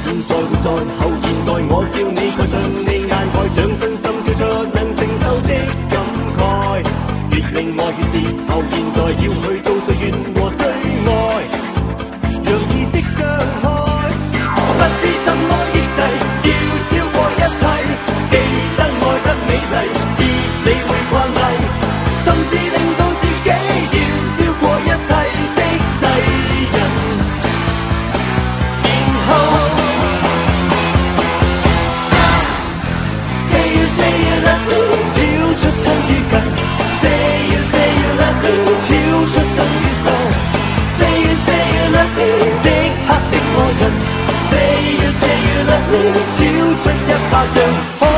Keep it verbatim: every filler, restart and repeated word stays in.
現在活在後現代，我叫你蓋上你眼蓋，將真心跳出能承受的感慨，別令愛血是後現代，要去到最遠和最愛，讓意識張開，不知怎麼抑制，要超過一切，記得愛得美麗，熱你會慣例，甚至令到自己要超過一切的世人，然後 Say you say you love me， 跳出親與近 Say you say you love me， 跳出生與死 Say you say you love me， 即刻的愛人 Say you say you love me， 跳出一巴掌。